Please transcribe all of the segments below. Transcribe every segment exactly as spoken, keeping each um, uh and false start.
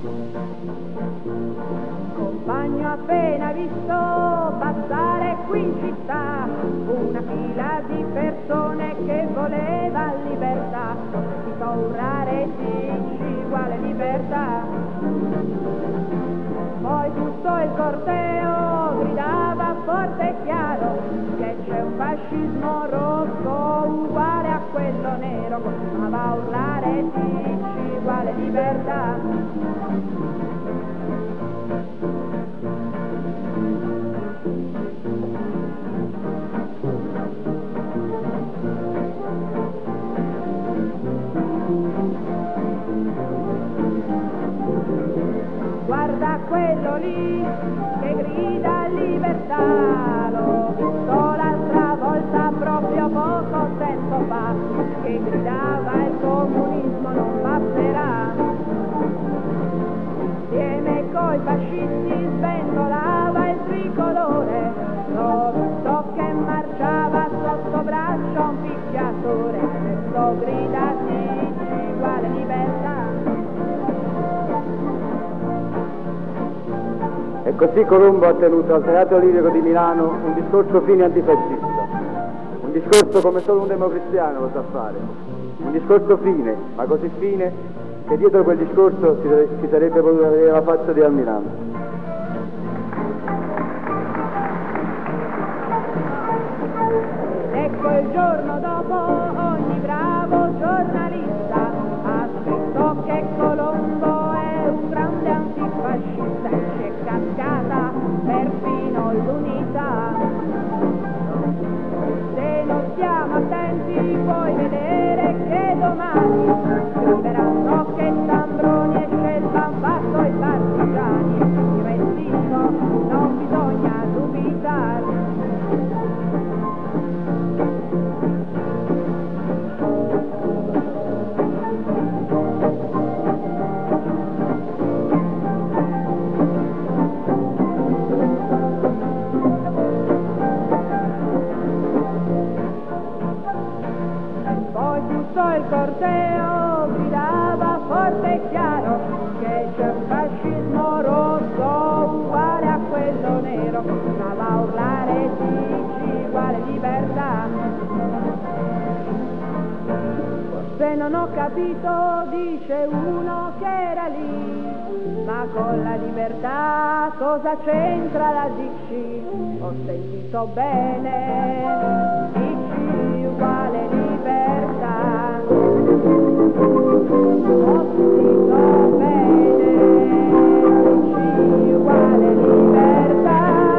Compagno appena visto passare qui in città una fila di persone che voleva libertà, si fa urlare dici quale libertà. Poi tutto il corteo gridava forte e chiaro che c'è un fascismo rosso uguale a quello nero, continuava a urlare dici quale libertà. Guarda quello lì che grida libertà, l'ho visto l'altra volta proprio poco tempo fa, che gridava il comunismo non passerà. Insieme coi fascisti sventolava il tricolore, l'ho visto che marciava sotto braccio un picchiatore, adesso grida dici quale libertà. E così Colombo ha tenuto al Teatro Lirico di Milano un discorso fine antifascista, un discorso come solo un democristiano lo sa fare, un discorso fine, ma così fine che dietro quel discorso si, si sarebbe potuta vedere la faccia di Almirante. Ecco il giorno dopo ogni bravo giornalista ha scritto che Colombo è un grande antifascista e ci è cascata perfino l'unità. Se non stiamo attenti puoi vedere che domani scriveranno che Tambroni e Scelba han fatto i partigiani e di Restino non bisogna dubitare. Il corteo gridava forte e chiaro che c'è un fascismo rosso uguale a quello nero, stava a urlare dici quale libertà. Forse non ho capito, dice uno che era lì, ma con la libertà cosa c'entra la D C? Ho sentito bene, D C uguale libertà. Ho sentito bene, dici uguale libertà.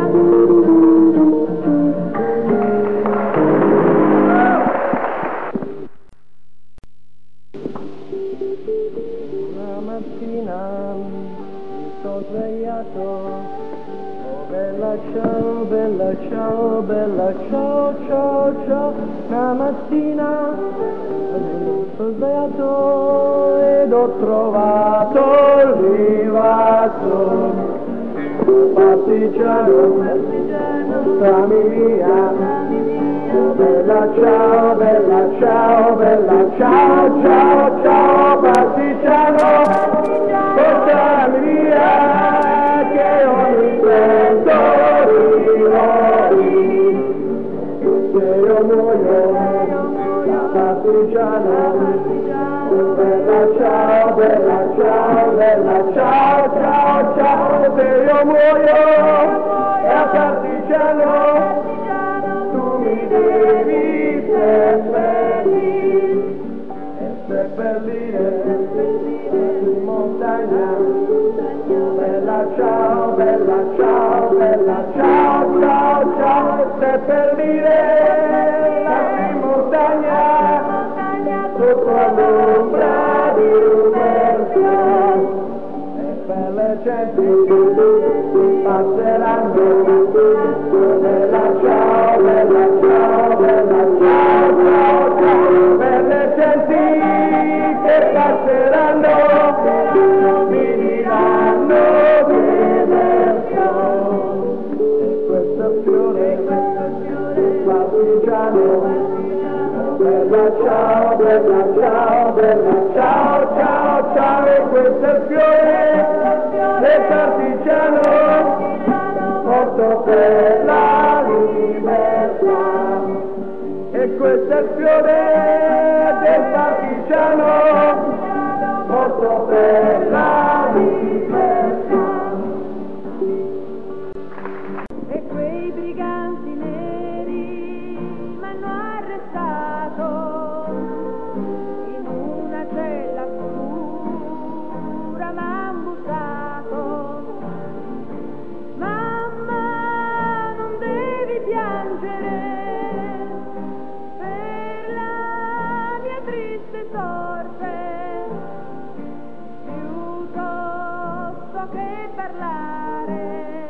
Una mattina mi sono svegliato, oh bella ciao, bella ciao, bella ciao, ciao, ciao. Una mattina sono svegliato ed ho trovato arrivato un partigiano, portami via. Bella ciao, bella ciao, bella ciao, ciao, ciao, partigiano, portami via, che ogni vento rimori, se io muoio, partigiano. Bella ciao, bella ciao, bella ciao, ciao, ciao, se io muoio da partigiano, tu mi devi seppellire, e seppellire in montagna. Bella ciao, bella ciao, bella ciao, ciao, ciao, seppellire in montagna, sotto l'ombra di un verso, e per le genti passeranno. Bella ciao, bella ciao, bella ciao, ciao, ciao, per le genti che passeranno, mi diranno che verso, e questo fiore, partigiano. Bella ciao, bella ciao, bella ciao, ciao, ciao, e questo è il fiore eserzione del partigiano morto per la libertà. E quei briganti neri m'hanno arrestato in una cella scura, m'han buttato. Mamma, non devi piangere per la mia triste sorte, piuttosto che parlare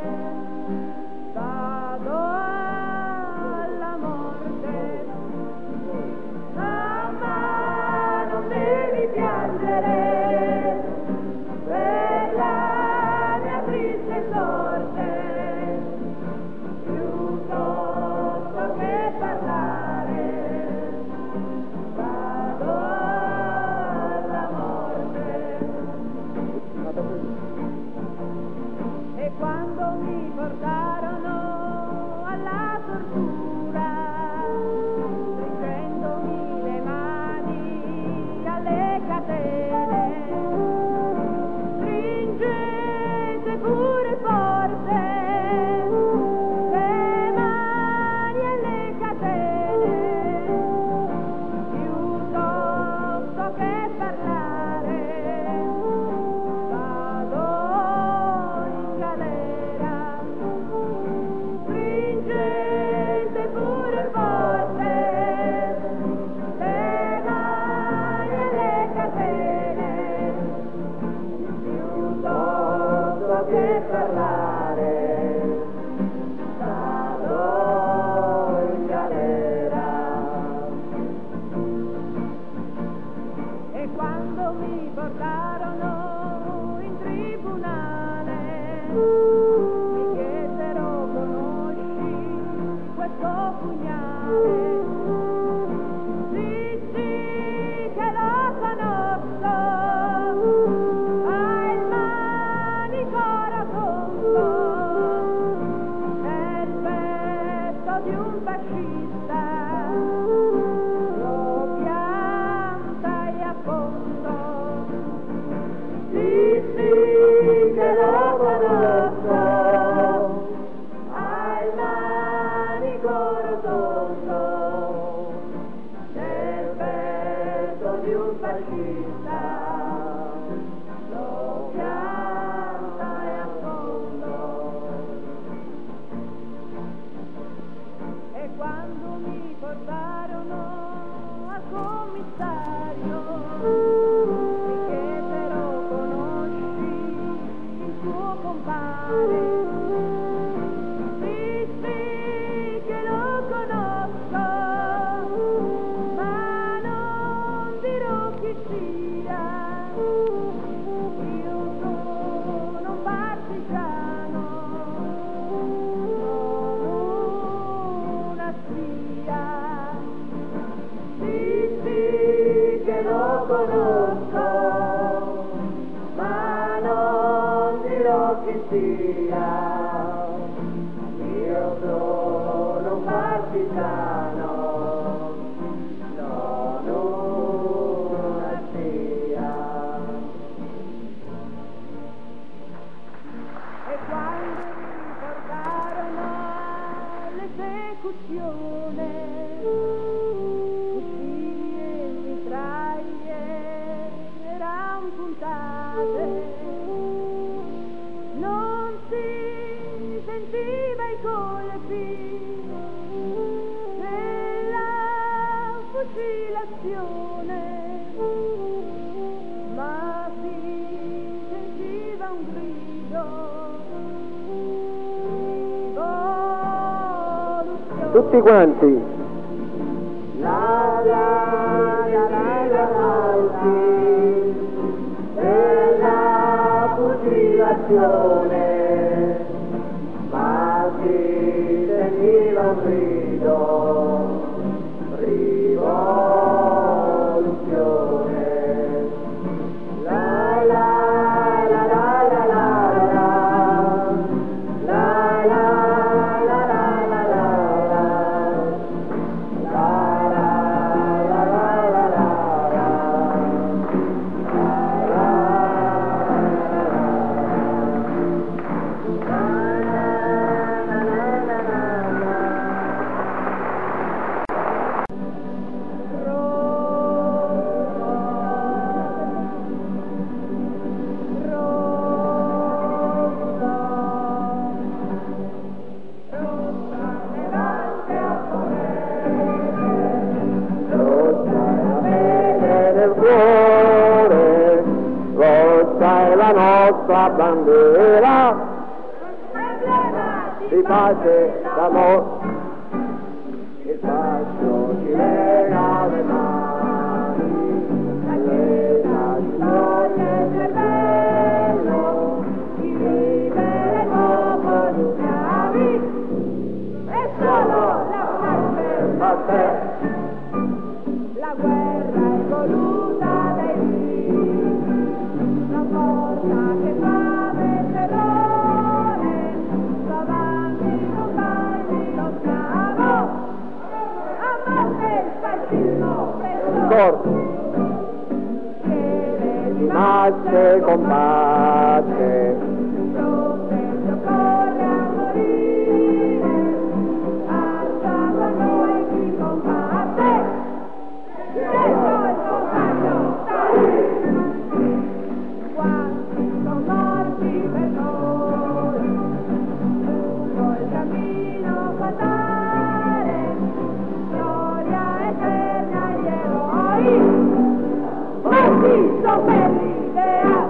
vado alla morte. Mamma, non devi piangere per la mia triste sorte, piuttosto che parlare vado alla morte. E quando mi portarono alla tortura, stringendomi le mani alle catene, stringete pure forte le mani alle catene, piuttosto che parlare vado in galera. Stringete pure forte le mani alle catene, piuttosto che parlare vado in galera. E quando mi portarono in tribunale mi chiesero: conosci questo pugnale? Sì, sì, che lo conosco, ha il manico rotondo, è il petto di un fascista, lo pianta e affondo. Sì, sì, che lo conosco, ha il manico rotondo, nel petto di un fascista, lo pianta e affondo. E quando mi portarono al commissario mi chiesero: conosci il tuo compare? Sì, sì, che lo conosco, ma non dirò chi sia. Io sono un partigiano, sono una spia. Sì, sì, che lo conosco, ma non dirò chi sia. Io sono un partigiano, sono una spia. E quando mi portarono all'esecuzione, fucili e mitraglie eran puntate, non si sentiva i colpi della fucilazione, ma si sentiva un grido di Tutti quanti. La la la la la della fucilazione, ma si sentiva un grido, rivoluzione. La la la la la la la la la la la la la la la è la nostra bandiera, di pace d'amore. Il fascio ci lega le mani, la Chiesa ci toglie il cervello, ci libera il popolo schiavi, e solo la pace a te. La guerra è voluta dai vivi, la forza che fa del terrore, davanti non vai lo schiavo, a morte il fascismo preso, chiede di masse combatte, protetto corre a morire, alza con noi chi combatte. Quanti sono morti per noi, lungo il cammino fatale, gloria eterna agli eroi, morti sono per l'idea.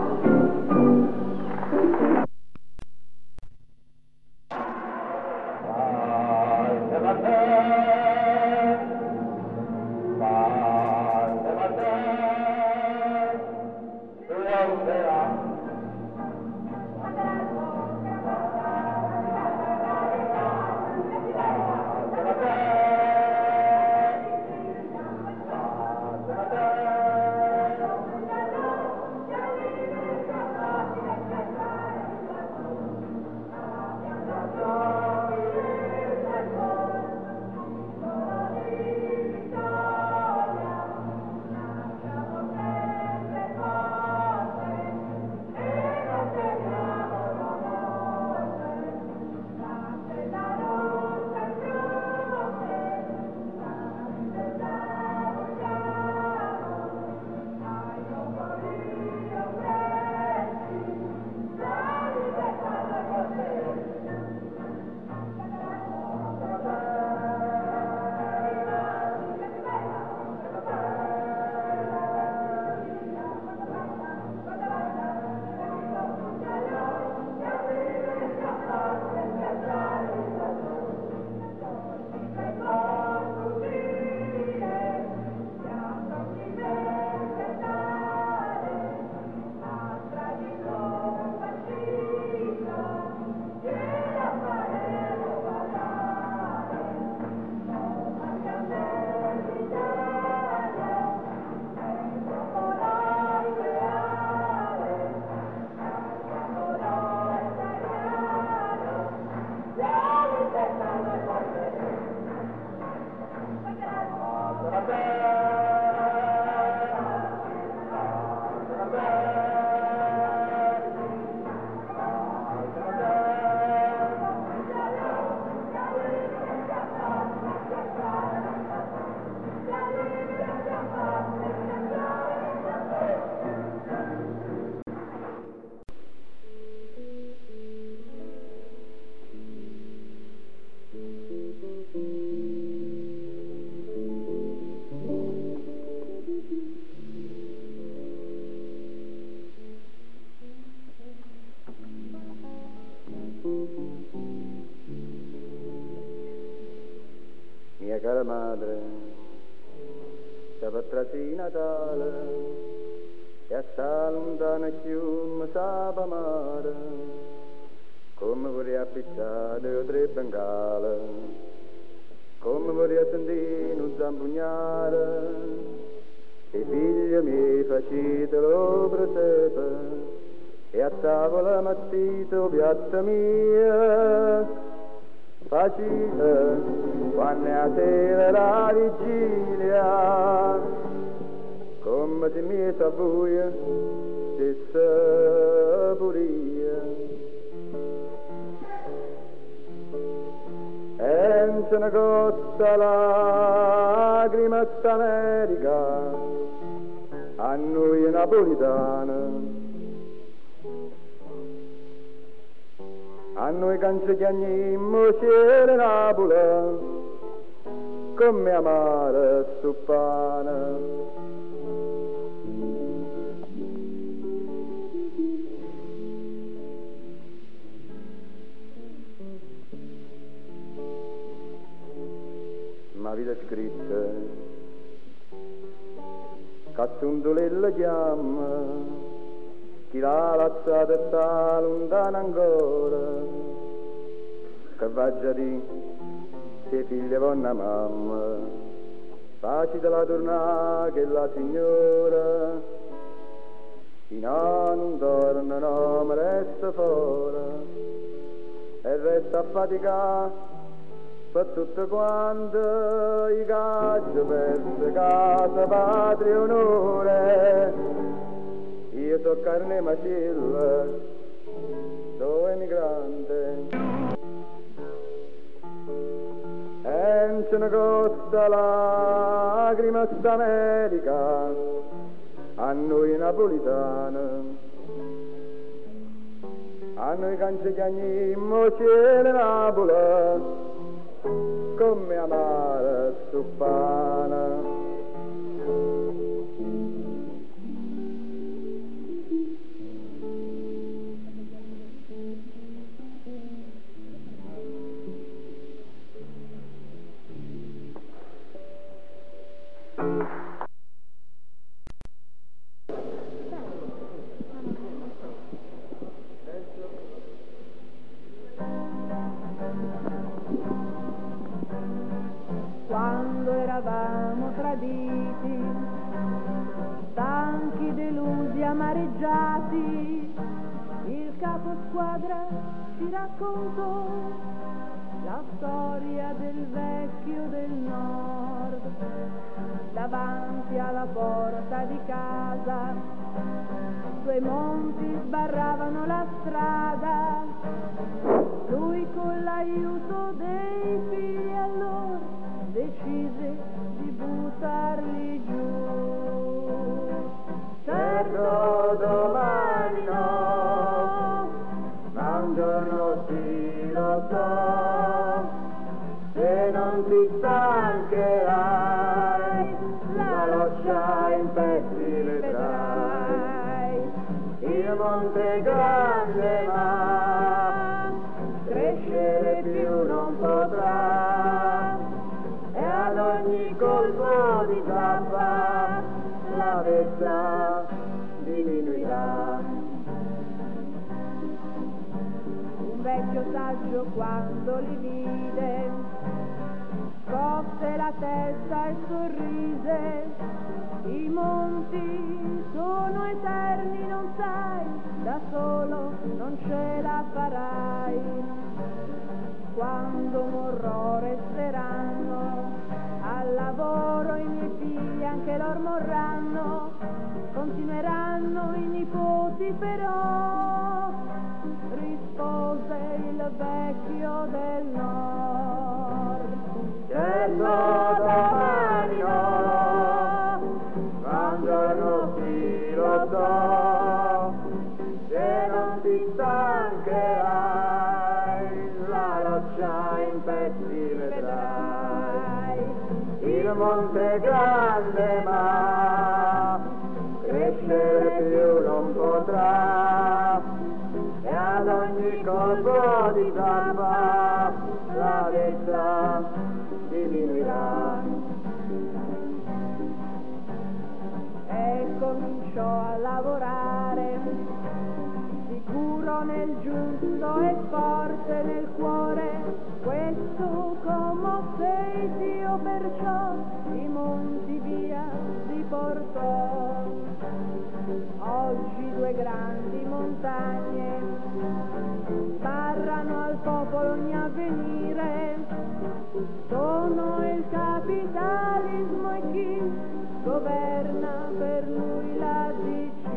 Mia cara madre, per trasì Natale, e a sta lontana chiuma sapa amare, come vorrei appizzare o tre bengale, come vorrei sentire un zampugnare, e figli miei facitelo presepe, e a tavola mattito piatta mia, facile quando è a sera la vigilia, come se mi sa buia stessa puria, e non se ne costa lacrima sta America a noi napolitana, a noi canzeggianimmo c'era Napoli come amare suppana. vita scritta, cazzondolella chiama, chi l'ha lazzata e sta lontana ancora, che va già di se figlia con una mamma, facile la tornare che la signora, chi no non torna, no, ma resta fuori, e resta a faticare per tutto quanto i caccio perse casa, patria e onore. Io so carne macilla, sono emigrante, e non ce ne costa lacrima sta America a noi napolitani. A noi cancelliamo cielo Napoli, come amare su pane. Quando eravamo traditi, stanchi, delusi, amareggiati, il capo squadra ci raccontò la storia del vecchio del nord. Davanti alla porta di casa due monti sbarravano la strada, lui con l'aiuto dei figli allora decise di buttarli giù. Certo domani no, ma un giorno sì lo so, se non ti stancherai, la roccia in pezzi vedrai, il monte grande ma crescere più non potrà, e ad ogni colpo di zappa la vetta diminuirà. Un vecchio saggio quando li vide scosse la testa e sorrise, i monti sono eterni, non sai, da solo non ce la farai. Quando morrò resteranno al lavoro i miei figli, anche loro morranno, continueranno i nipoti però, rispose il vecchio del nord. Certo domani no, ma un giorno sì lo so, se non ti stancherai, la roccia in pezzi vedrai, il monte grande ma crescere più non potrà, e ad ogni colpo di zappa la vetta diminuirà. E cominciò a lavorare, sicuro nel giusto e forte nel cuore, questo commosse il Dio, perciò i monti via si portò. Oggi due grandi montagne sbarrano al popolo ogni avvenire, sono il capitalismo e chi governa per lui la D C.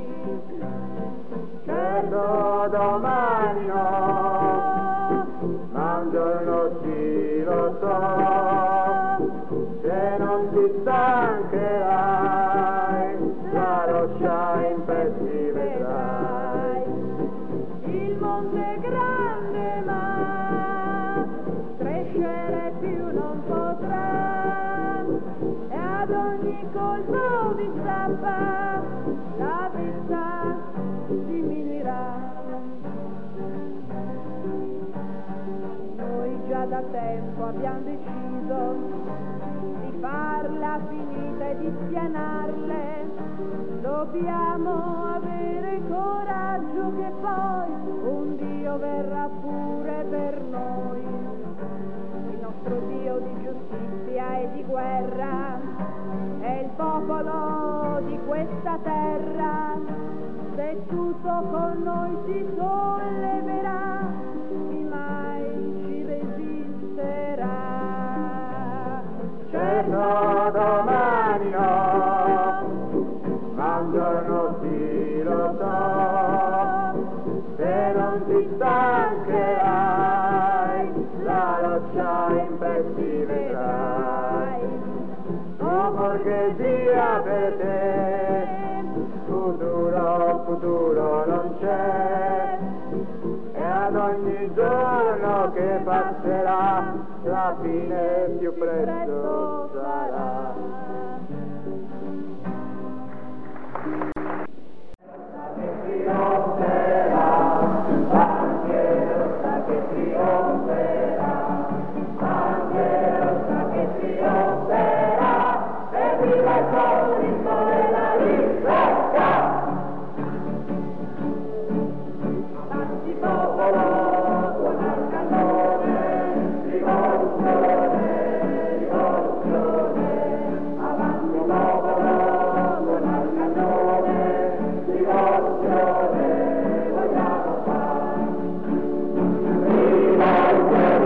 Certo domani no, ma un giorno sì lo so, se non ti stancherai, la roccia in pezzi vedrai, il monte grande ma crescere più non potrà, e ad ogni colpo di zappa la vista diminuirà. Noi già da tempo abbiamo deciso farla finita e di spianarle, dobbiamo avere coraggio che poi un Dio verrà pure per noi. Il nostro Dio di giustizia e di guerra è il popolo di questa terra. Se tutto con noi si solleverà, chi mai ci resisterà? Certo domani no, ma un giorno sì lo so, se non ti stancherai, la roccia in pezzi vedrai. Oh, borghesia per te, futuro, futuro non c'è, e ad ogni giorno che passerà la fine più presto sarà. Che trionferà, anche rossa che trionferà, anche rossa che trionferà, e viva il comunismo e la libertà! Avanti popolo, suona il cannone, rivoluzione, rivoluzione. Avanti popolo, suona il cannone, rivoluzione, vogliamo fare. Rivoluzione,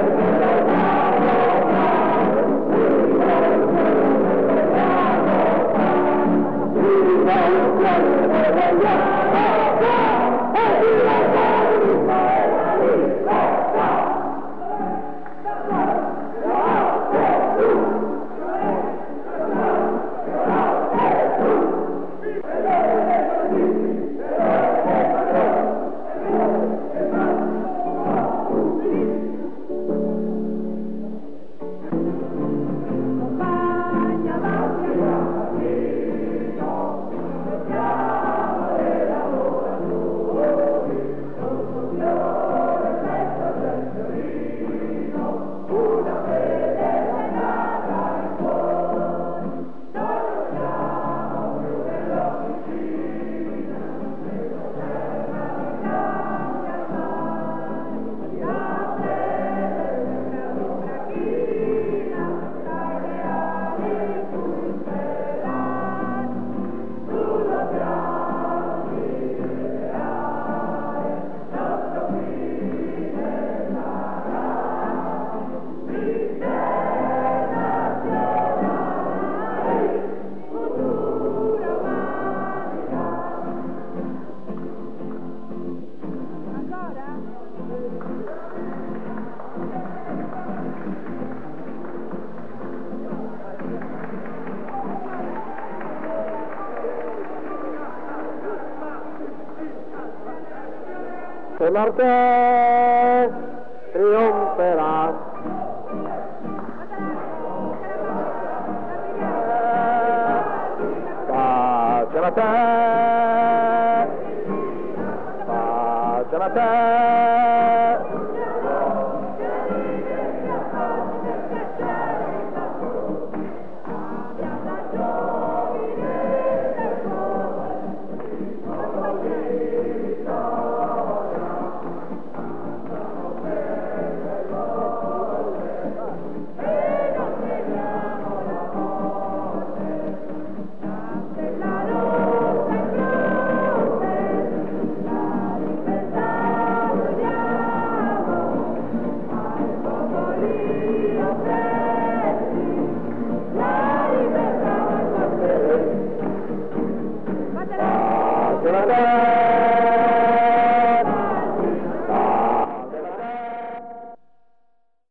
Se Marte trionferà, pace a te, pace a te.